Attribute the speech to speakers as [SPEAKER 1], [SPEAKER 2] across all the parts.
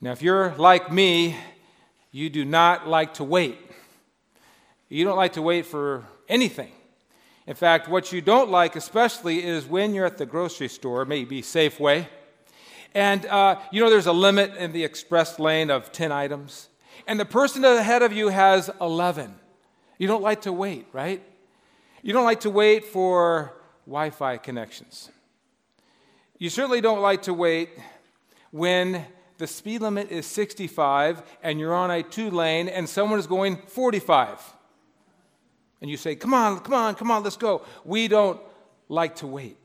[SPEAKER 1] Now, if you're like me, you do not like to wait. You don't like to wait for anything. In fact, what you don't like especially is when you're at the grocery store, maybe Safeway, and there's a limit in the express lane of 10 items, and the person ahead of you has 11. You don't like to wait, right? You don't like to wait for Wi-Fi connections. You certainly don't like to wait when the speed limit is 65 and you're on a 2-lane and someone is going 45. And you say, come on, let's go. We don't like to wait.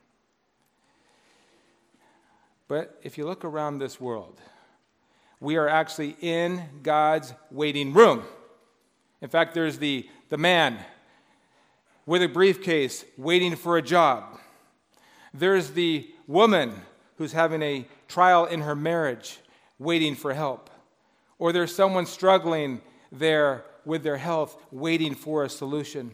[SPEAKER 1] But if you look around this world, we are actually in God's waiting room. In fact, there's the man with a briefcase waiting for a job. There's the woman who's having a trial in her marriage, waiting for help. Or there's someone struggling there with their health, waiting for a solution.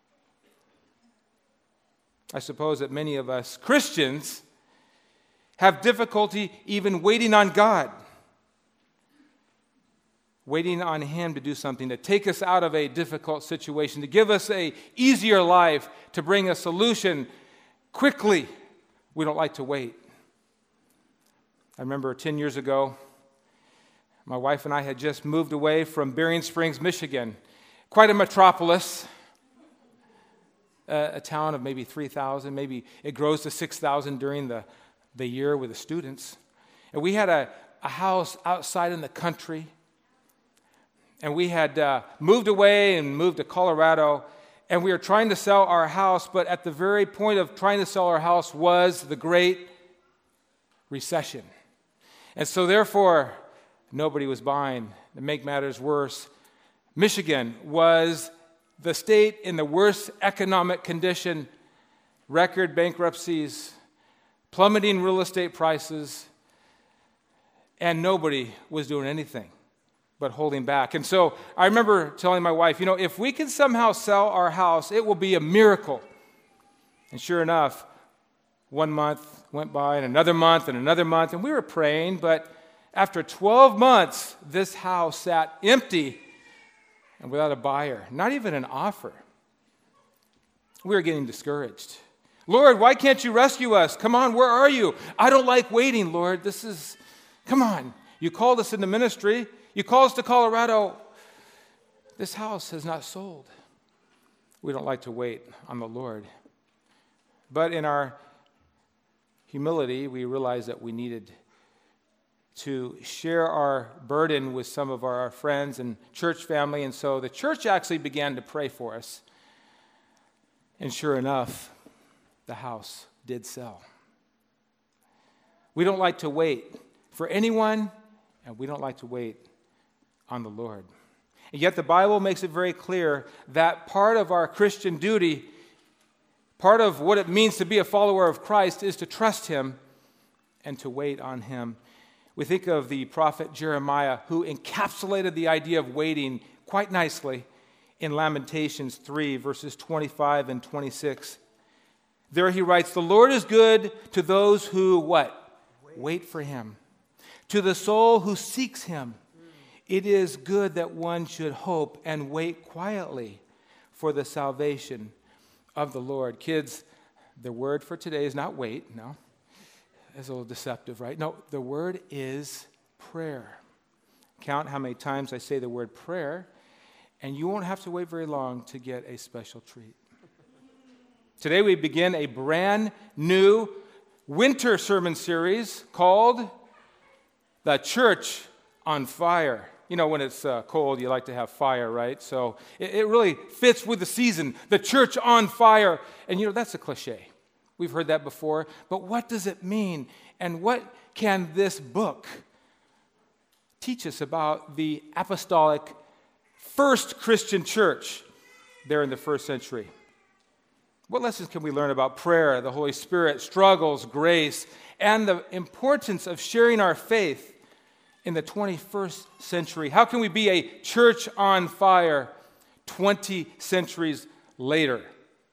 [SPEAKER 1] I suppose that many of us Christians have difficulty even waiting on God, waiting on Him to do something, to take us out of a difficult situation, to give us an easier life, to bring a solution quickly. We don't like to wait. I remember 10 years ago, my wife and I had just moved away from Berrien Springs, Michigan, quite a metropolis, a town of maybe 3,000, maybe it grows to 6,000 during the year with the students. And we had a house outside in the country, and we had moved away and moved to Colorado, and we were trying to sell our house, but at the very point of trying to sell our house was the Great Recession. And so therefore, nobody was buying. To make matters worse, Michigan was the state in the worst economic condition, record bankruptcies, plummeting real estate prices, and nobody was doing anything but holding back. And so I remember telling my wife, if we can somehow sell our house, it will be a miracle. And sure enough, 1 month went by, and another month, and we were praying, but after 12 months, this house sat empty and without a buyer, not even an offer. We were getting discouraged. Lord, why can't you rescue us? Come on, where are you? I don't like waiting, Lord. Come on. You called us into ministry. You called us to Colorado. This house has not sold. We don't like to wait on the Lord. But in our humility, we realized that we needed to share our burden with some of our friends and church family, and so the church actually began to pray for us. And sure enough, the house did sell. We don't like to wait for anyone, and we don't like to wait on the Lord. And yet the Bible makes it very clear that part of our Christian duty, part of what it means to be a follower of Christ, is to trust Him and to wait on Him. We think of the prophet Jeremiah, who encapsulated the idea of waiting quite nicely in Lamentations 3, verses 25 and 26. There he writes, "The Lord is good to those who," what? Wait for Him. To the soul who seeks Him. It is good that one should hope and wait quietly for the salvation of the Lord. Kids, the word for today is not wait, no. It's a little deceptive, right? No, the word is prayer. Count how many times I say the word prayer, and you won't have to wait very long to get a special treat. Today we begin a brand new winter sermon series called The Church on Fire. When it's cold, you like to have fire, right? So it really fits with the season, the church on fire. And that's a cliche. We've heard that before. But what does it mean? And what can this book teach us about the apostolic first Christian church there in the first century? What lessons can we learn about prayer, the Holy Spirit, struggles, grace, and the importance of sharing our faith in the 21st century? How can we be a church on fire 20 centuries later?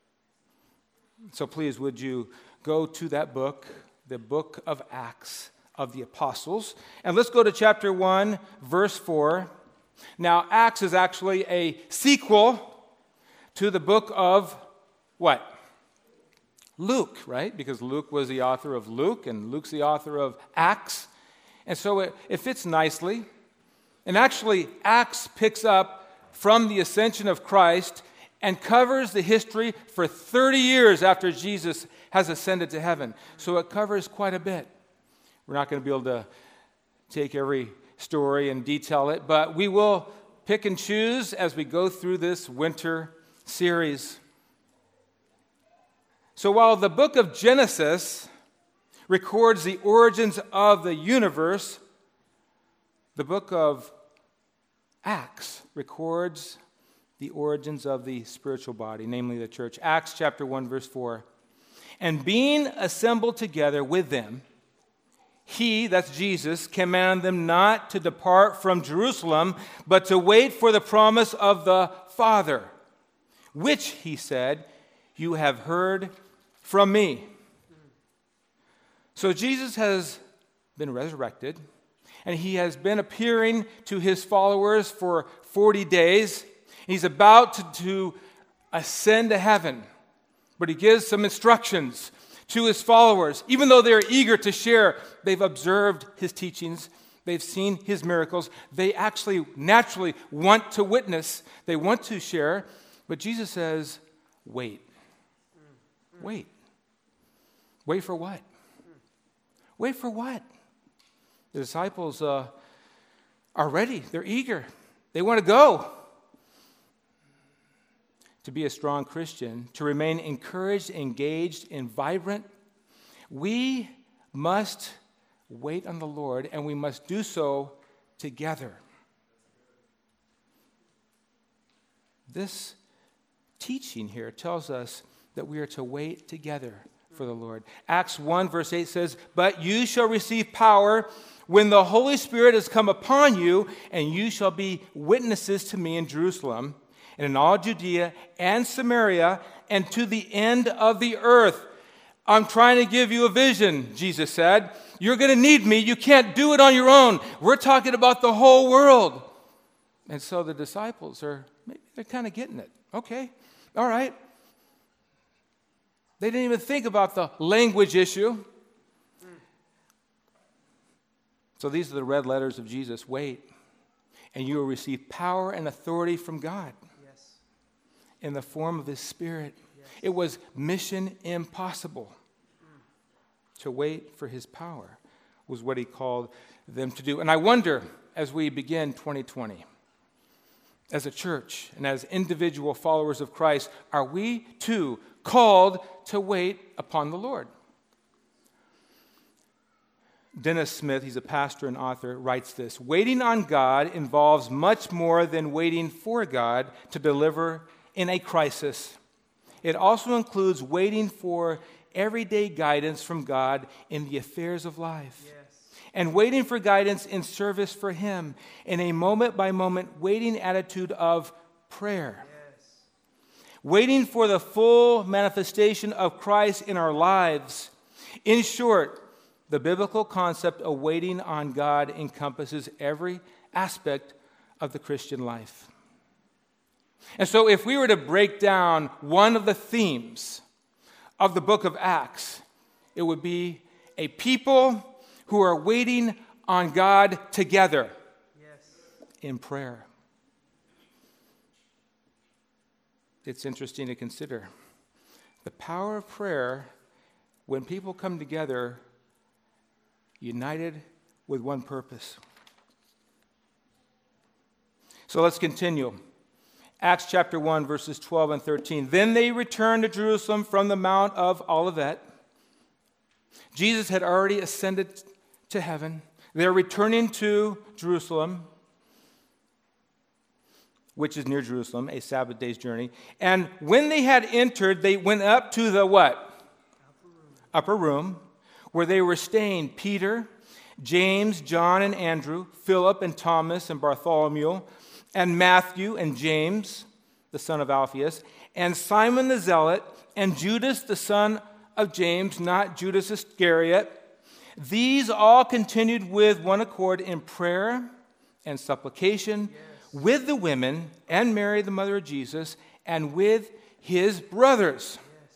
[SPEAKER 1] So please, would you go to that book, the book of Acts, of the Apostles. And let's go to chapter 1, verse 4. Now, Acts is actually a sequel to the book of what? Luke, right? Because Luke was the author of Luke, and Luke's the author of Acts. And so it fits nicely. And actually, Acts picks up from the ascension of Christ and covers the history for 30 years after Jesus has ascended to heaven. So it covers quite a bit. We're not going to be able to take every story and detail it, but we will pick and choose as we go through this winter series. So while the book of Genesis records the origins of the universe, the book of Acts records the origins of the spiritual body, namely the church. Acts chapter 1, verse 4. And being assembled together with them, he, that's Jesus, commanded them not to depart from Jerusalem, but to wait for the promise of the Father, which, he said, you have heard from me. So Jesus has been resurrected, and he has been appearing to his followers for 40 days. He's about to ascend to heaven, but he gives some instructions to his followers. Even though they're eager to share, they've observed his teachings, they've seen his miracles, they actually naturally want to witness, they want to share, but Jesus says, wait. Wait. Wait for what? Wait for what? The disciples are ready. They're eager. They want to go. To be a strong Christian, to remain encouraged, engaged, and vibrant, we must wait on the Lord, and we must do so together. This teaching here tells us that we are to wait together for the Lord. Acts 1 verse 8 says, "But you shall receive power when the Holy Spirit has come upon you, and you shall be witnesses to me in Jerusalem, and in all Judea and Samaria, and to the end of the earth." I'm trying to give you a vision, Jesus said. You're going to need me. You can't do it on your own. We're talking about the whole world. And so the disciples they're kind of getting it. Okay, all right. They didn't even think about the language issue. So these are the red letters of Jesus. Wait, and you will receive power and authority from God. Yes. In the form of his Spirit. Yes. It was mission impossible to wait for his power, was what he called them to do. And I wonder, as we begin 2020, as a church and as individual followers of Christ, are we too called to wait upon the Lord? Dennis Smith, he's a pastor and author, writes this: waiting on God involves much more than waiting for God to deliver in a crisis. It also includes waiting for everyday guidance from God in the affairs of life. Yes. And waiting for guidance in service for him in a moment-by-moment waiting attitude of prayer. Yes. Waiting for the full manifestation of Christ in our lives. In short, the biblical concept of waiting on God encompasses every aspect of the Christian life. And so if we were to break down one of the themes of the book of Acts, it would be a people who are waiting on God together. Yes. In prayer. It's interesting to consider the power of prayer when people come together united with one purpose. So let's continue. Acts chapter 1, verses 12 and 13. Then they returned to Jerusalem from the Mount of Olivet. Jesus had already ascended to heaven. They're returning to Jerusalem, which is near Jerusalem, a Sabbath day's journey. And when they had entered, they went up to the what? Upper room, where they were staying Peter, James, John, and Andrew, Philip and Thomas and Bartholomew, and Matthew and James, the son of Alphaeus, and Simon the Zealot, and Judas, the son of James, not Judas Iscariot. These all continued with one accord in prayer and supplication with the women and Mary, the mother of Jesus, and with his brothers.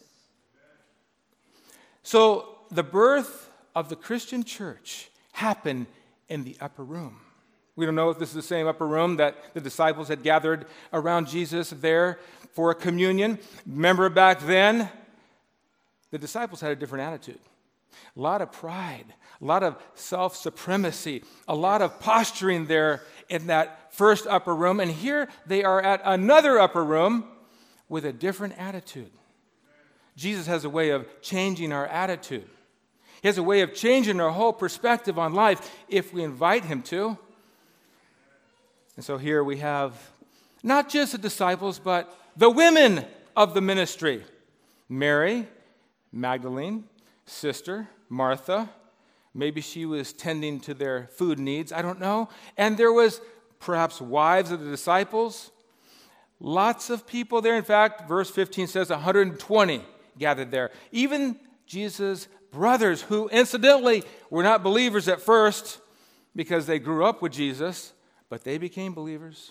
[SPEAKER 1] So the birth of the Christian church happened in the upper room. We don't know if this is the same upper room that the disciples had gathered around Jesus there for a communion. Remember back then, the disciples had a different attitude. A lot of pride, a lot of self-supremacy, a lot of posturing there in that first upper room. And here they are at another upper room with a different attitude. Jesus has a way of changing our attitude. He has a way of changing our whole perspective on life if we invite him to. And so here we have not just the disciples, but the women of the ministry. Mary, Magdalene, sister, Martha. Maybe she was tending to their food needs. I don't know. And there was perhaps wives of the disciples. Lots of people there. In fact, verse 15 says 120 gathered there. Even Jesus' brothers, who incidentally were not believers at first because they grew up with Jesus, but they became believers.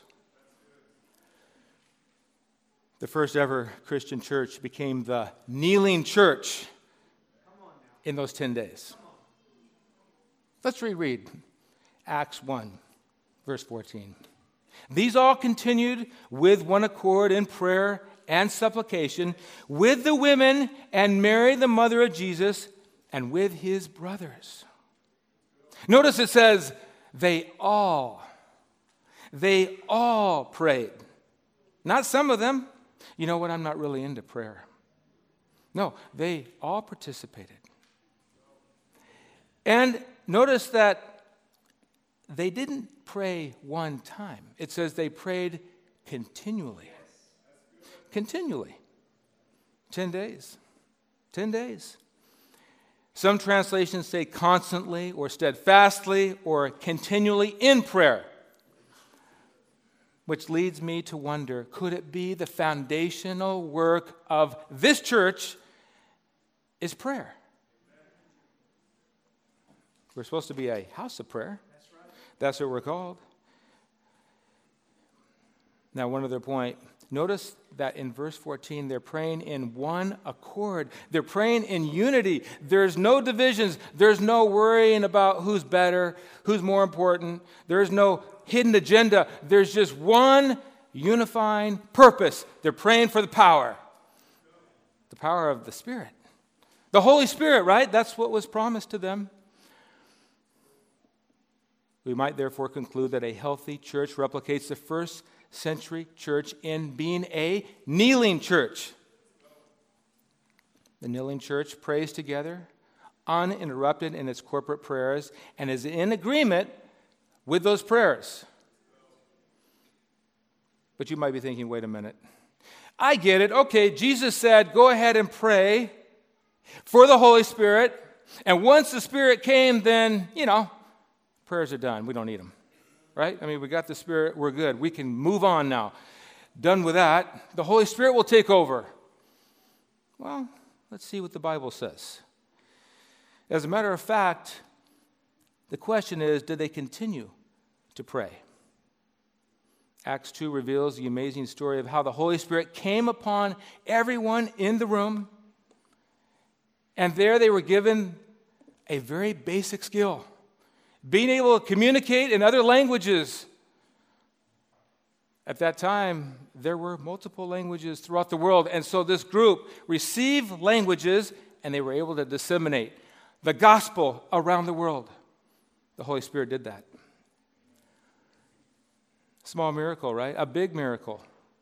[SPEAKER 1] The first ever Christian church became the kneeling church in those 10 days. Let's reread Acts 1, verse 14. These all continued with one accord in prayer and supplication with the women and Mary, the mother of Jesus, and with his brothers. Notice it says, they all prayed. Not some of them. You know what? I'm not really into prayer. No, they all participated. And notice that they didn't pray one time. It says they prayed continually. Continually. 10 days. 10 days. Some translations say constantly or steadfastly or continually in prayer. Which leads me to wonder, could it be the foundational work of this church is prayer? We're supposed to be a house of prayer. That's what we're called. Now, one other point. Notice that in verse 14, they're praying in one accord. They're praying in unity. There's no divisions. There's no worrying about who's better, who's more important. There's no hidden agenda. There's just one unifying purpose. They're praying for the power of the Spirit. The Holy Spirit, right? That's what was promised to them. We might therefore conclude that a healthy church replicates the first century church in being a kneeling church. The kneeling church prays together, uninterrupted in its corporate prayers, and is in agreement with those prayers. But you might be thinking, wait a minute. I get it. Okay, Jesus said, go ahead and pray for the Holy Spirit. And once the Spirit came, then, prayers are done. We don't need them. Right? I mean, we got the Spirit. We're good. We can move on now. Done with that. The Holy Spirit will take over. Well, let's see what the Bible says. As a matter of fact, the question is, did they continue to pray? Acts 2 reveals the amazing story of how the Holy Spirit came upon everyone in the room. And there they were given a very basic skill. Being able to communicate in other languages. At that time, there were multiple languages throughout the world. And so this group received languages and they were able to disseminate the gospel around the world. The Holy Spirit did that. Small miracle, right? A big miracle.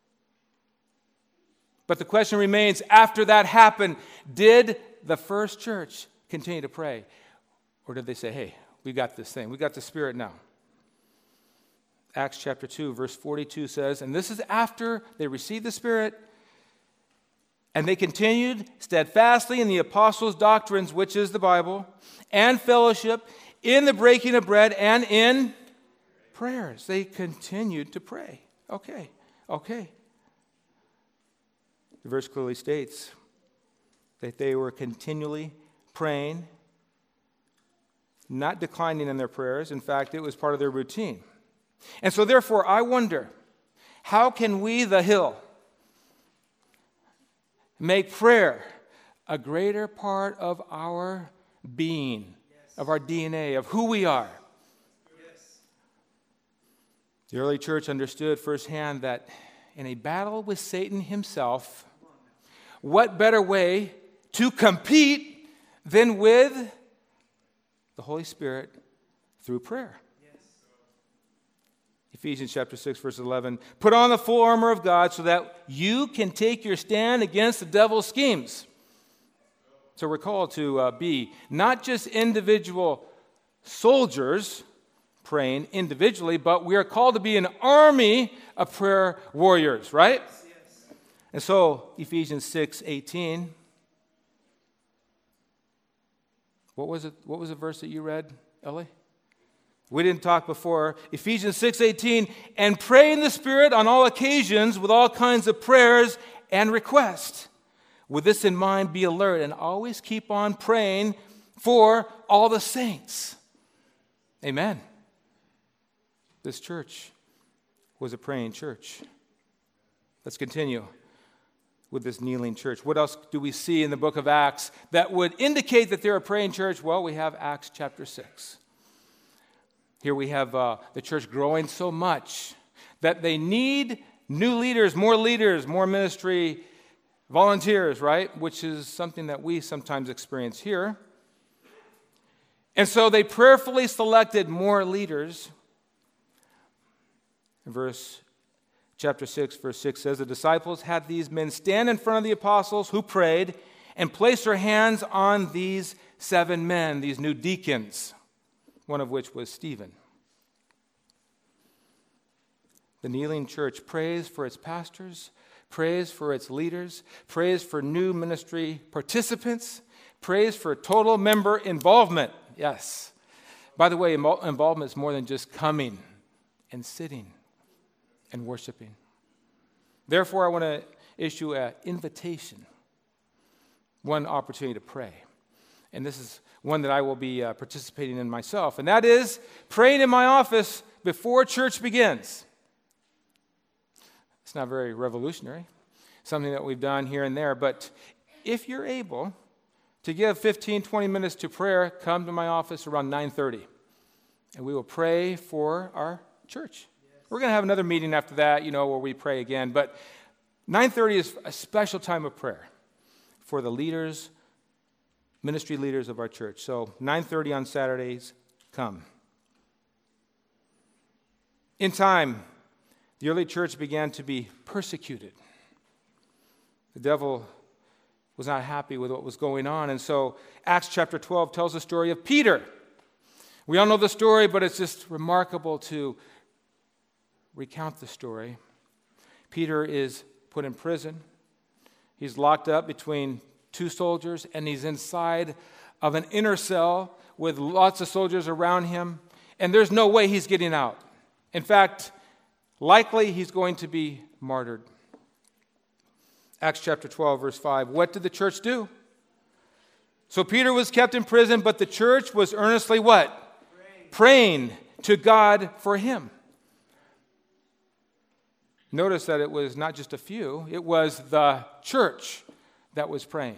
[SPEAKER 1] But the question remains, after that happened, did the first church continue to pray? Or did they say, hey, we got this thing. We got the Spirit now. Acts chapter 2, verse 42 says, and this is after they received the Spirit, and they continued steadfastly in the apostles' doctrines, which is the Bible, and fellowship, in the breaking of bread, and in prayers. They continued to pray. Okay. The verse clearly states that they were continually praying not declining in their prayers. In fact, it was part of their routine. And so therefore, I wonder, how can we, the Hill, make prayer a greater part of our being, of our DNA, of who we are? The early church understood firsthand that in a battle with Satan himself, what better way to compete than with the Holy Spirit through prayer? Ephesians chapter 6, verse 11. Put on the full armor of God so that you can take your stand against the devil's schemes. So we're called to be not just individual soldiers praying individually, but we are called to be an army of prayer warriors, right? Yes. And so Ephesians 6:18. What was it? What was the verse that you read, Ellie? We didn't talk before. Ephesians 6:18, and pray in the Spirit on all occasions with all kinds of prayers and requests. With this in mind, be alert and always keep on praying for all the saints. Amen. This church was a praying church. Let's continue with this kneeling church. What else do we see in the book of Acts that would indicate that they're a praying church? Well, we have Acts chapter 6. Here we have the church growing so much that they need new leaders, more ministry volunteers, right? Which is something that we sometimes experience here. And so they prayerfully selected more leaders. Chapter 6, verse 6 says, the disciples had these men stand in front of the apostles who prayed and placed their hands on these 7 men, these new deacons, one of which was Stephen. The kneeling church prays for its pastors, prays for its leaders, prays for new ministry participants, prays for total member involvement. Yes. By the way, involvement is more than just coming and sitting and worshiping. Therefore, I want to issue an invitation, one opportunity to pray. And this is one that I will be participating in myself, and that is praying in my office before church begins. It's not very revolutionary, something that we've done here and there, but if you're able to give 15, 20 minutes to prayer, come to my office around 9:30, and we will pray for our church. We're going to have another meeting after that, where we pray again, but 9:30 is a special time of prayer for the leaders, ministry leaders of our church. So 9:30 on Saturdays, come. In time, the early church began to be persecuted. The devil was not happy with what was going on, and so Acts chapter 12 tells the story of Peter. We all know the story, but it's just remarkable to recount the story. Peter is put in prison. He's locked up between 2 soldiers, and he's inside of an inner cell with lots of soldiers around him, and there's no way he's getting out. In fact, likely he's going to be martyred. Acts chapter 12, verse 5. What did the church do? So Peter was kept in prison, but the church was earnestly what? Praying to God for him. Notice that it was not just a few, it was the church that was praying.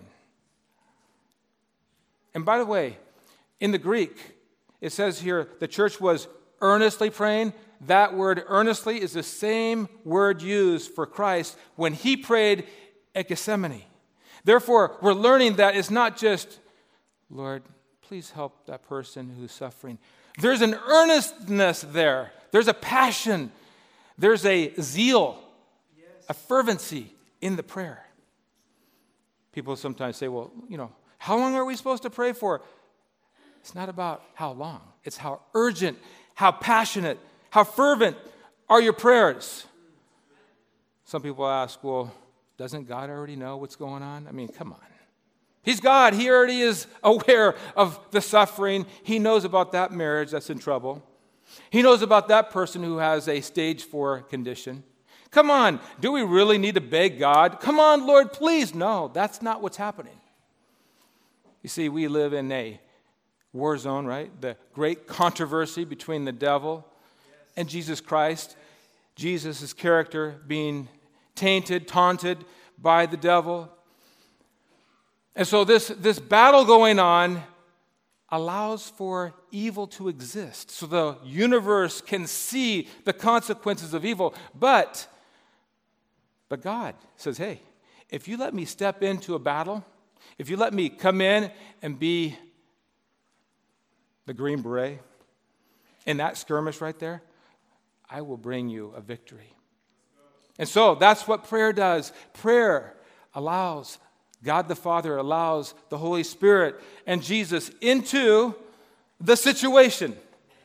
[SPEAKER 1] And by the way, in the Greek, it says here the church was earnestly praying. That word earnestly is the same word used for Christ when he prayed at Gethsemane. Therefore, we're learning that it's not just, Lord, please help that person who's suffering. There's an earnestness there. There's a passion. There's a zeal, a fervency in the prayer. People sometimes say, well, how long are we supposed to pray for? It's not about how long. It's how urgent, how passionate, how fervent are your prayers? Some people ask, well, doesn't God already know what's going on? I mean, come on. He's God. He already is aware of the suffering. He knows about that marriage that's in trouble. He knows about that person who has a stage 4 condition. Come on, do we really need to beg God? Come on, Lord, please. No, that's not what's happening. You see, we live in a war zone, right? The great controversy between the devil and Jesus Christ. Jesus' character being tainted, taunted by the devil. And so this battle going on allows for evil to exist. So the universe can see the consequences of evil. But God says, hey, if you let me step into a battle, if you let me come in and be the Green Beret in that skirmish right there, I will bring you a victory. And so that's what prayer does. Prayer allows God the Father, allows the Holy Spirit and Jesus into the situation.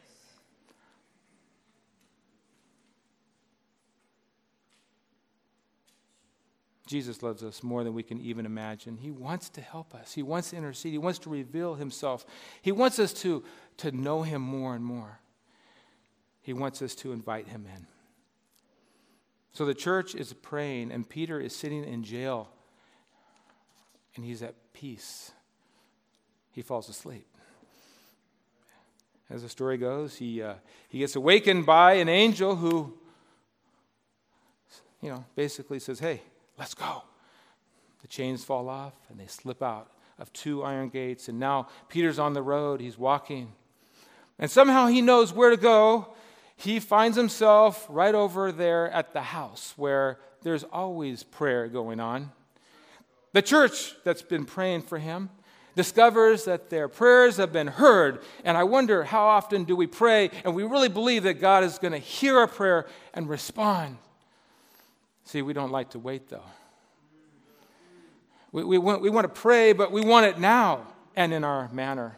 [SPEAKER 1] Jesus loves us more than we can even imagine. He wants to help us. He wants to intercede. He wants to reveal himself. He wants us to know him more and more. He wants us to invite him in. So the church is praying, and Peter is sitting in jail, and he's at peace. He falls asleep. As the story goes, he gets awakened by an angel who, basically says, hey, let's go. The chains fall off, and they slip out of 2 iron gates, and now Peter's on the road. He's walking, and somehow he knows where to go. He finds himself right over there at the house where there's always prayer going on. The church that's been praying for him discovers that their prayers have been heard. And I wonder, how often do we pray and we really believe that God is going to hear our prayer and respond? See, we don't like to wait, though. We want to pray, but we want it now and in our manner.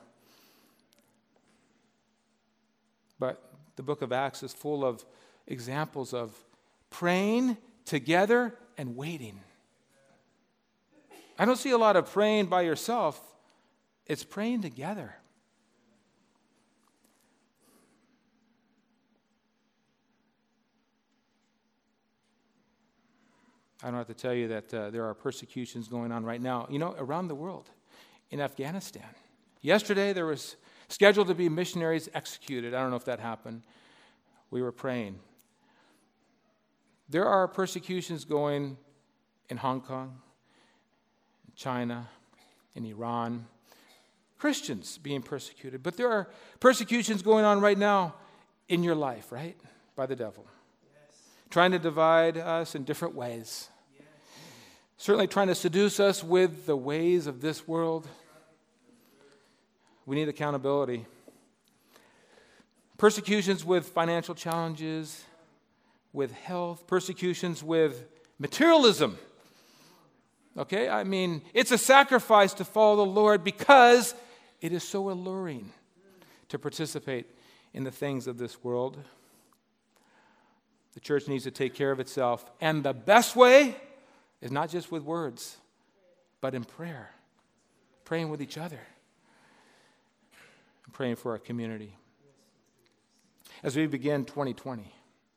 [SPEAKER 1] But the book of Acts is full of examples of praying together and waiting. I don't see a lot of praying by yourself. It's praying together. I don't have to tell you that there are persecutions going on right now, around the world, in Afghanistan. Yesterday, there was scheduled to be missionaries executed. I don't know if that happened. We were praying. There are persecutions going in Hong Kong, China, in Iran. Christians being persecuted. But there are persecutions going on right now in your life, right? By the devil. Yes. Trying to divide us in different ways. Yes. Certainly trying to seduce us with the ways of this world. We need accountability. Persecutions with financial challenges, with health, persecutions with materialism. Okay, I mean, it's a sacrifice to follow the Lord because it is so alluring to participate in the things of this world. The church needs to take care of itself. And the best way is not just with words, but in prayer. Praying with each other. And praying for our community. As we begin 2020,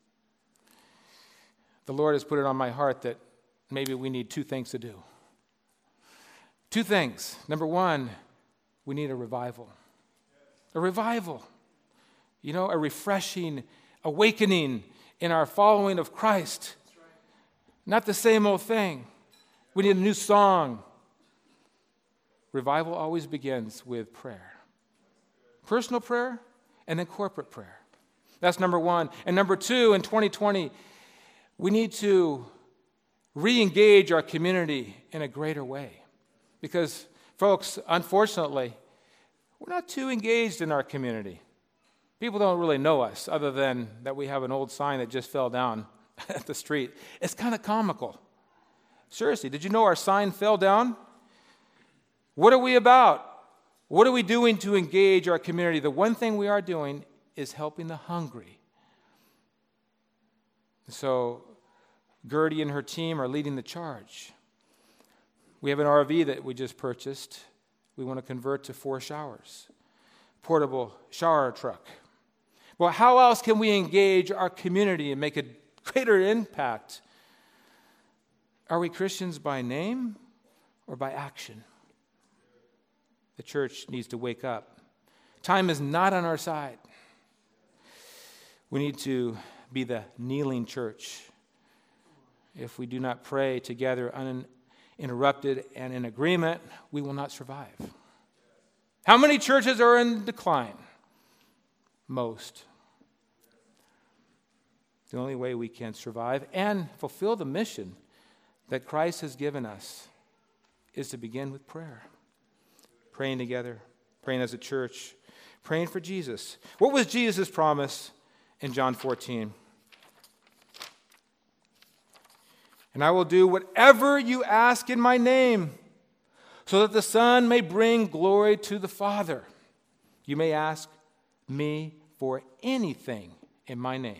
[SPEAKER 1] the Lord has put it on my heart that maybe we need 2 things to do. 2 things. Number 1, we need a revival. A revival. A refreshing, awakening in our following of Christ. Not the same old thing. We need a new song. Revival always begins with prayer. Personal prayer and then corporate prayer. That's number 1. And number 2, in 2020, we need to re-engage our community in a greater way. Because, folks, unfortunately, we're not too engaged in our community. People don't really know us other than that we have an old sign that just fell down at the street. It's kind of comical. Seriously, did you know our sign fell down? What are we about? What are we doing to engage our community? The one thing we are doing is helping the hungry. So Gertie and her team are leading the charge. We have an RV that we just purchased. We want to convert to 4 showers. Portable shower truck. Well, how else can we engage our community and make a greater impact? Are we Christians by name or by action? The church needs to wake up Time is not on our side. We need to be the kneeling church. If we do not pray together uninterrupted and in agreement, we will not survive. How many churches are in decline? Most. The only way we can survive and fulfill the mission that Christ has given us is to begin with prayer. Praying together, praying as a church, praying for Jesus. What was Jesus' promise in John 14? And I will do whatever you ask in my name, so that the Son may bring glory to the Father. You may ask me for anything in my name,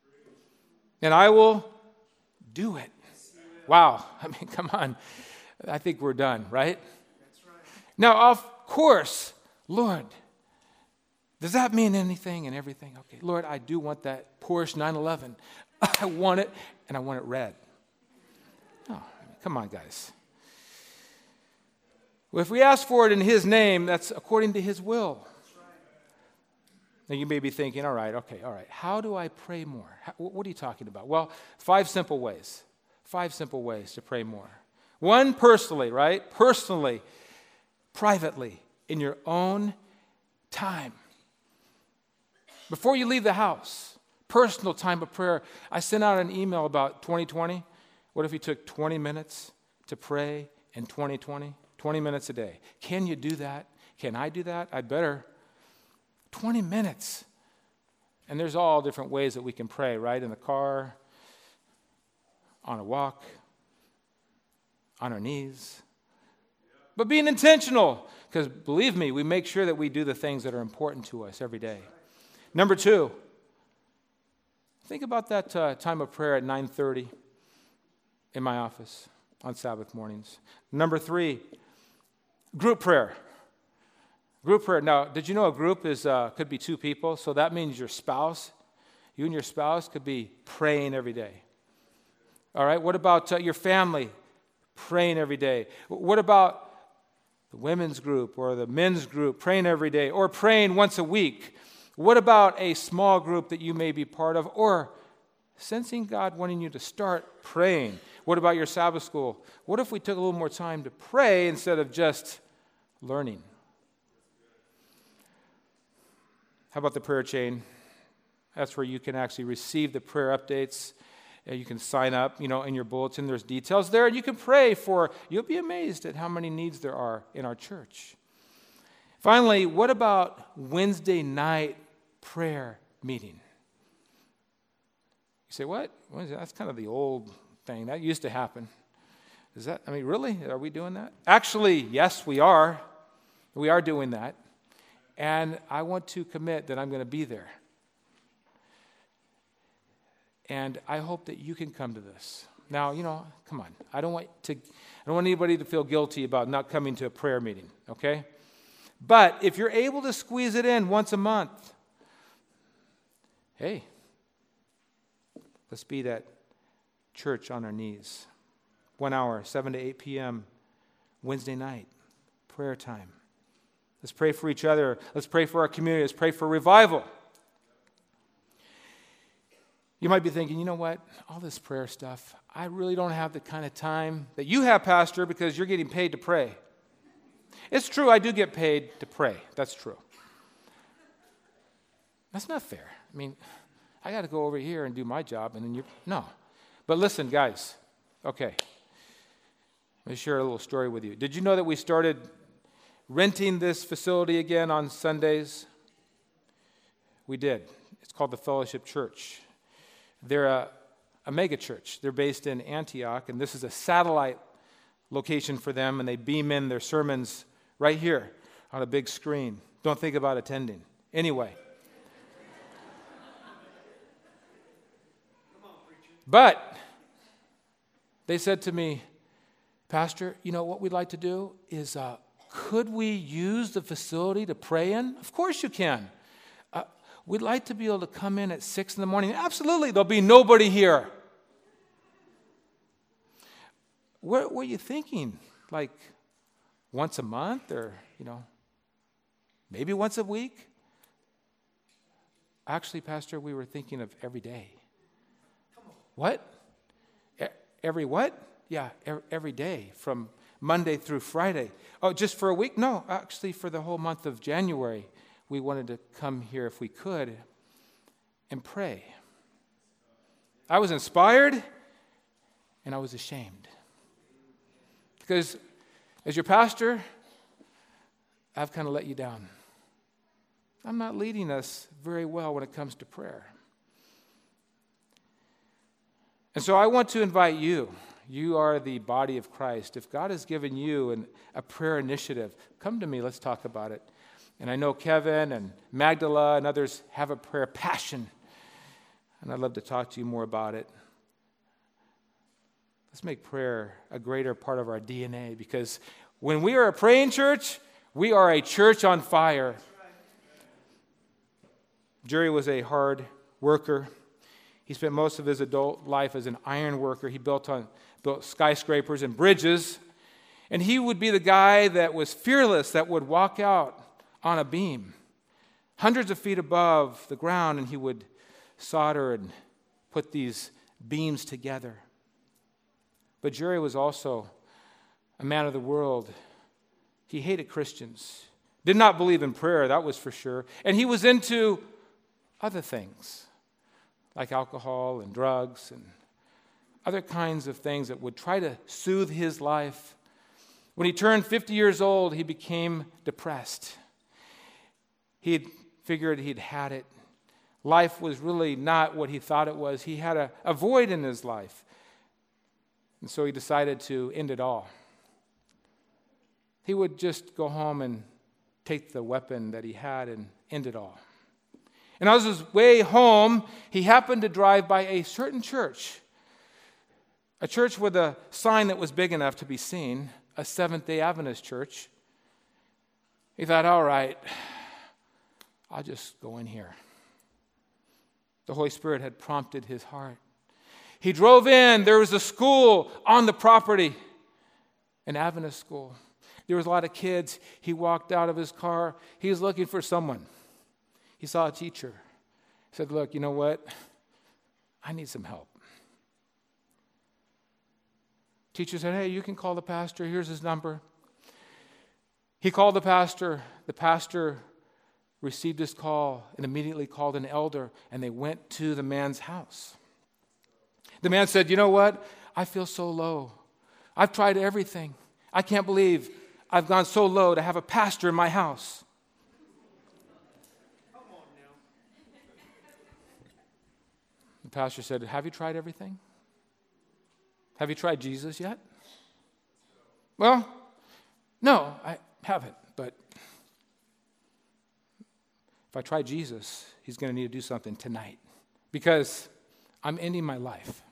[SPEAKER 1] and I will do it. Wow. I mean, come on. I think we're done, right? That's right. Now, of course, Lord, does that mean anything and everything? Okay, Lord, I do want that Porsche 911. I want it, and I want it red. Oh, come on, guys. Well, if we ask for it in His name, that's according to His will. Now, you may be thinking, all right. How do I pray more? What are you talking about? Well, 5 simple ways. 5 simple ways to pray more. 1, personally, right? Personally, privately, in your own time. Before you leave the house, personal time of prayer. I sent out an email about 2020. What if you took 20 minutes to pray in 2020? 20 minutes a day. Can you do that? Can I do that? I better. 20 minutes. And there's all different ways that we can pray, right? In the car, on a walk, on our knees. But being intentional, because believe me, we make sure that we do the things that are important to us every day. Number 2, think about that time of prayer at 9:30 in my office on Sabbath mornings. Number 3, group prayer. Group prayer. Now, did you know a group could be 2 people? So that means you and your spouse could be praying every day. All right, what about your family praying every day? What about the women's group or the men's group praying every day or praying once a week? What about a small group that you may be part of or sensing God wanting you to start praying? What about your Sabbath school? What if we took a little more time to pray instead of just learning? How about the prayer chain? That's where you can actually receive the prayer updates. You can sign up, in your bulletin. There's details there, and you can pray for. You'll be amazed at how many needs there are in our church. Finally, what about Wednesday night prayer meeting? You say, what? That's kind of the old thing. That used to happen. Really? Are we doing that? Actually, yes, we are. We are doing that. And I want to commit that I'm going to be there. And I hope that you can come to this. Now, come on. I don't want anybody to feel guilty about not coming to a prayer meeting, okay? But if you're able to squeeze it in once a month, hey, let's be that church on our knees. 1 hour, 7 to 8 p.m., Wednesday night, prayer time. Let's pray for each other. Let's pray for our community. Let's pray for revival. You might be thinking, you know what? All this prayer stuff, I really don't have the kind of time that you have, Pastor, because you're getting paid to pray. It's true, I do get paid to pray. That's true. That's not fair. I got to go over here and do my job, and then no. But listen, guys. Okay. Let me share a little story with you. Did you know that we started renting this facility again on Sundays? We did. It's called the Fellowship Church. They're a mega church. They're based in Antioch, and this is a satellite location for them, and they beam in their sermons right here on a big screen. Don't think about attending. Anyway. But they said to me, Pastor, what we'd like to do is, could we use the facility to pray in? Of course you can. We'd like to be able to come in at 6 in the morning. Absolutely, there'll be nobody here. What were you thinking? Like once a month or, maybe once a week? Actually, Pastor, we were thinking of every day. What? Every what? Yeah, every day from Monday through Friday. Oh, just for a week? No, actually for the whole month of January, we wanted to come here if we could and pray. I was inspired and I was ashamed. Because as your pastor, I've kind of let you down. I'm not leading us very well when it comes to prayer. And so I want to invite you. You are the body of Christ. If God has given you a prayer initiative, come to me. Let's talk about it. And I know Kevin and Magdala and others have a prayer passion. And I'd love to talk to you more about it. Let's make prayer a greater part of our DNA, because when we are a praying church, we are a church on fire. Jerry was a hard worker. He spent most of his adult life as an iron worker. He built skyscrapers and bridges. And he would be the guy that was fearless, that would walk out on a beam, hundreds of feet above the ground, and he would solder and put these beams together. But Jerry was also a man of the world. He hated Christians, did not believe in prayer, that was for sure. And he was into other things, like alcohol and drugs and other kinds of things that would try to soothe his life. When he turned 50 years old, he became depressed. He had figured he'd had it. Life was really not what he thought it was. He had a void in his life. And so he decided to end it all. He would just go home and take the weapon that he had and end it all. And on his way home, he happened to drive by a certain church, a church with a sign that was big enough to be seen, a Seventh-day Adventist church. He thought, all right, I'll just go in here. The Holy Spirit had prompted his heart. He drove in. There was a school on the property, an Adventist school. There was a lot of kids. He walked out of his car. He was looking for someone. He saw a teacher. He said, look, you know what? I need some help. Teacher said, hey, you can call the pastor. Here's his number. He called the pastor. The pastor received his call and immediately called an elder, and they went to the man's house. The man said, you know what? I feel so low. I've tried everything. I can't believe I've gone so low to have a pastor in my house. Come on now. The pastor said, have you tried everything? Have you tried Jesus yet? Well, no, I haven't, but if I try Jesus, he's going to need to do something tonight because I'm ending my life.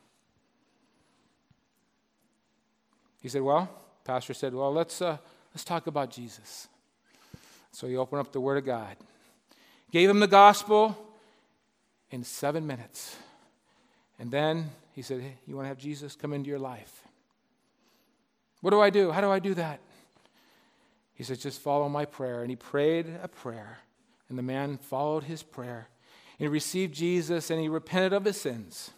[SPEAKER 1] He said, pastor said, let's talk about Jesus. So he opened up the Word of God, gave him the gospel in 7 minutes. And then he said, hey, you want to have Jesus come into your life? What do I do? How do I do that? He said, just follow my prayer. And he prayed a prayer. And the man followed his prayer. And he received Jesus and he repented of his sins.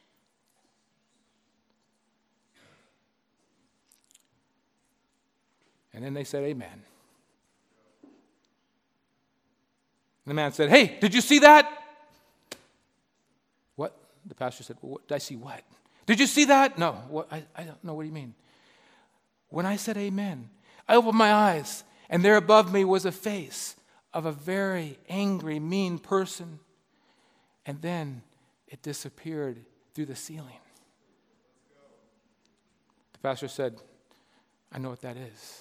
[SPEAKER 1] And then they said, amen. And the man said, hey, did you see that? What? The pastor said, did I see what? Did you see that? No. What? I don't know. What do you mean? When I said amen, I opened my eyes, and there above me was a face of a very angry, mean person. And then it disappeared through the ceiling. The pastor said, I know what that is.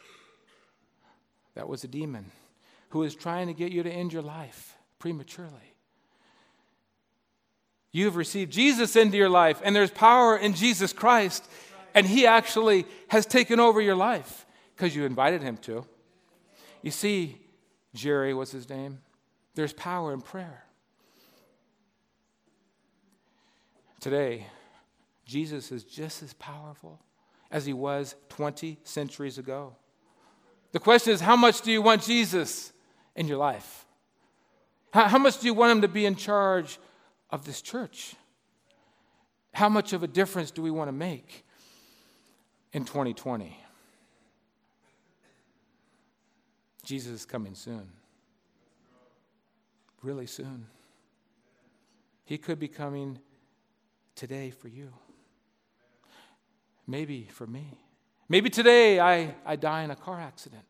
[SPEAKER 1] That was a demon who is trying to get you to end your life prematurely. You have received Jesus into your life, and there's power in Jesus Christ, and he actually has taken over your life because you invited him to. You see, Jerry, what's his name? There's power in prayer. Today, Jesus is just as powerful as he was 20 centuries ago. The question is, how much do you want Jesus in your life? How much do you want him to be in charge of this church? How much of a difference do we want to make in 2020? Jesus is coming soon. Really soon. He could be coming today for you. Maybe for me. Maybe today I die in a car accident.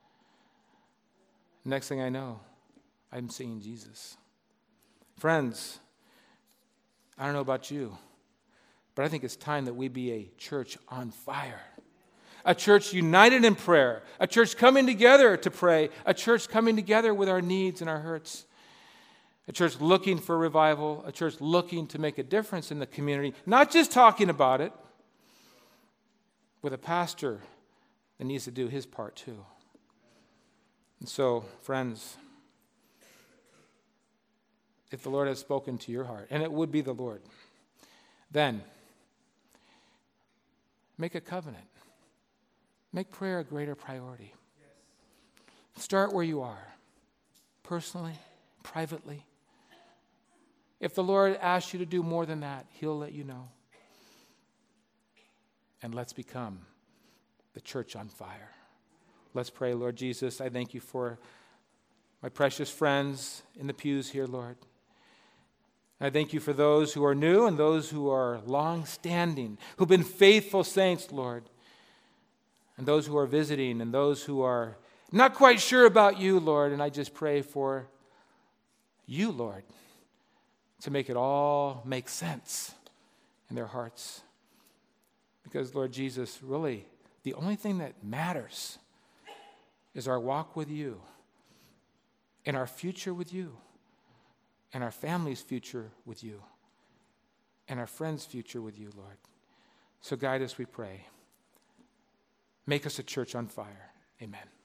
[SPEAKER 1] Next thing I know, I'm seeing Jesus. Friends, I don't know about you, but I think it's time that we be a church on fire. A church united in prayer. A church coming together to pray. A church coming together with our needs and our hurts. A church looking for revival. A church looking to make a difference in the community. Not just talking about it. With a pastor that needs to do his part too. And so, friends, if the Lord has spoken to your heart, and it would be the Lord, then make a covenant. Make prayer a greater priority. Start where you are, personally, privately. If the Lord asks you to do more than that, he'll let you know. And let's become the church on fire. Let's pray. Lord Jesus, I thank you for my precious friends in the pews here, Lord. I thank you for those who are new and those who are long-standing, who've been faithful saints, Lord. And those who are visiting and those who are not quite sure about you, Lord. And I just pray for you, Lord, to make it all make sense in their hearts. Because, Lord Jesus, really, the only thing that matters is our walk with you and our future with you and our family's future with you and our friends' future with you, Lord. So guide us, we pray. Make us a church on fire. Amen.